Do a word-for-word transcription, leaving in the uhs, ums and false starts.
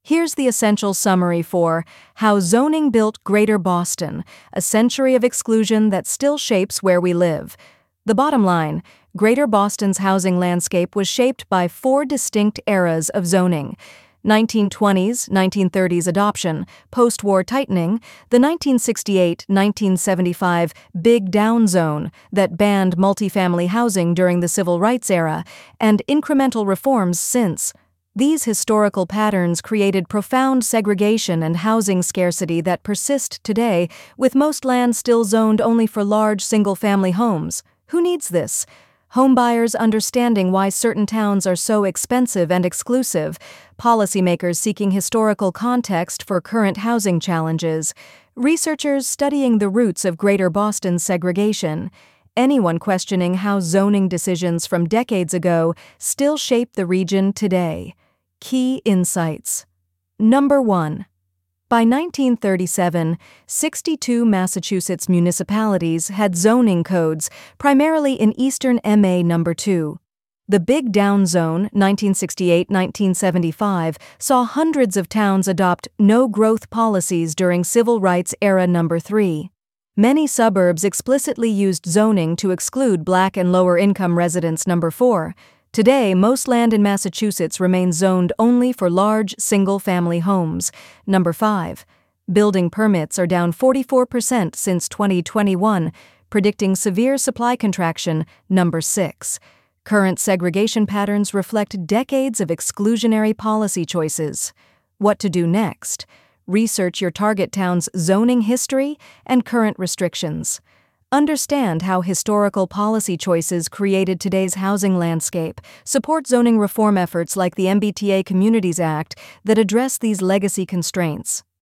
Here's the essential summary for How Zoning Built Greater Boston, a century of exclusion that still shapes where we live. The bottom line, Greater Boston's housing landscape was shaped by four distinct eras of zoning. nineteen twenties, nineteen thirties adoption, post-war tightening, the nineteen sixty-eight to nineteen seventy-five Big Down Zone that banned multifamily housing during the Civil Rights era, and incremental reforms since. These historical patterns created profound segregation and housing scarcity that persist today, with most land still zoned only for large single-family homes. Who needs this? Homebuyers understanding why certain towns are so expensive and exclusive, policymakers seeking historical context for current housing challenges, researchers studying the roots of Greater Boston's segregation, anyone questioning how zoning decisions from decades ago still shape the region today. Key insights. Number one. By nineteen thirty-seven, sixty-two Massachusetts municipalities had zoning codes, primarily in eastern M A Number two. The Big Down Zone, nineteen sixty-eight to nineteen seventy-five, saw hundreds of towns adopt no-growth policies during Civil Rights Era Number three. Many suburbs explicitly used zoning to exclude Black and lower-income residents. Number four. Today, most land in Massachusetts remains zoned only for large, single-family homes. Number five. Building permits are down forty-four percent since twenty twenty-one, predicting severe supply contraction. Number six. Current segregation patterns reflect decades of exclusionary policy choices. What to do next? Research your target town's zoning history and current restrictions. Understand how historical policy choices created today's housing landscape. Support zoning reform efforts like the M B T A Communities Act that address these legacy constraints.